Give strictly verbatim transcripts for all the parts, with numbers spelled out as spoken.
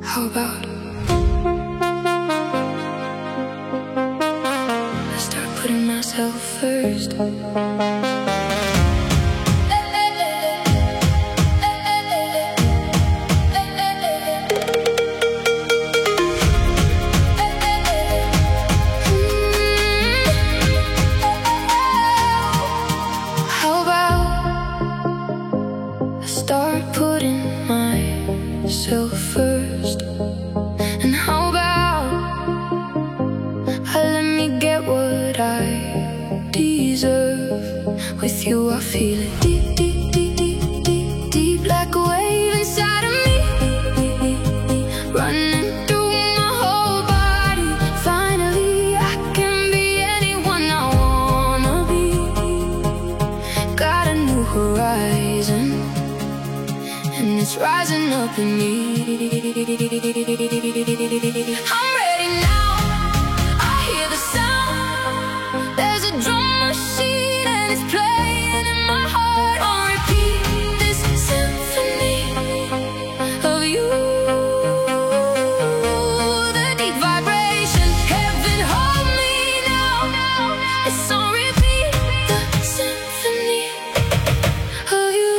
How about I start putting myself first? Start putting myself first. And how about I let me get what I deserve? With you I feel it deep, deep, deep, deep, deep, deep, like a wave inside of me, running through my whole body. Finally I can be anyone I wanna be. Got a new horizon, and it's rising up in me. I'm ready now, I hear the sound. There's a drum machine and it's playing in my heart. On repeat, this symphony of you. The deep vibration, heaven hold me now. It's on repeat, the symphony of you.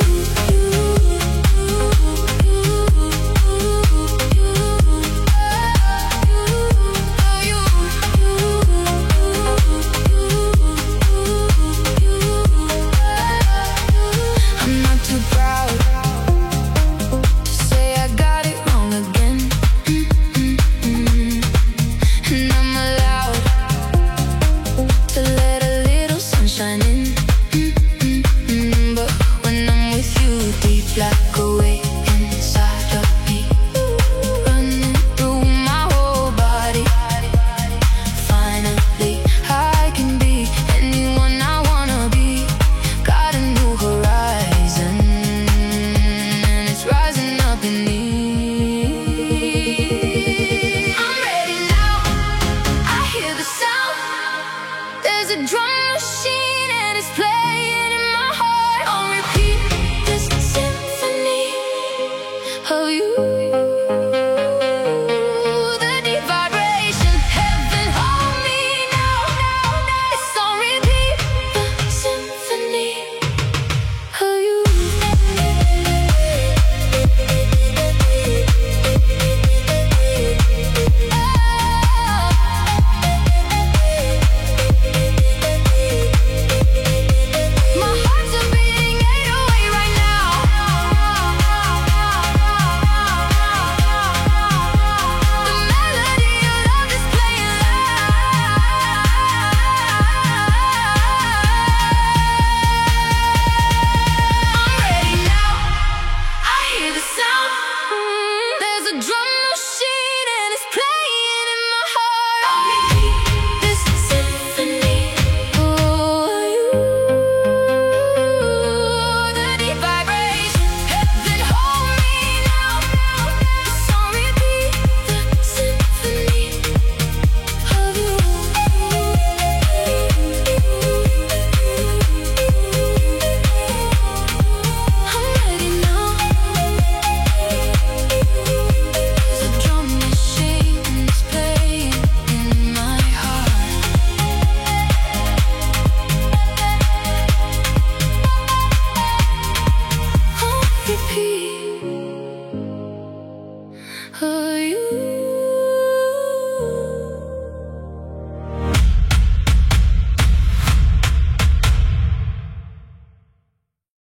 Like a wave inside of me, running through my whole body. Finally I can be anyone I wanna be. Got a new horizon, and it's rising up in me. I'm ready now, I hear the sound. There's a drum machine and it's playing in my heart. On repeat, this symphony of you. The deep vibration, heaven hold me now. It's on repeat, the symphony of you. My heart's a beating eight oh eight right now. The melody of love is playing loud. I'm ready now, I hear the sound. There's a drum machine and it's playing in my heart. On repeat, this symphony of you. The deep vibration, heaven hold me now. It's on repeat, the symphony of you. I'm ready now. There's a drum machine and it's playing in my heart. On repeat, of you.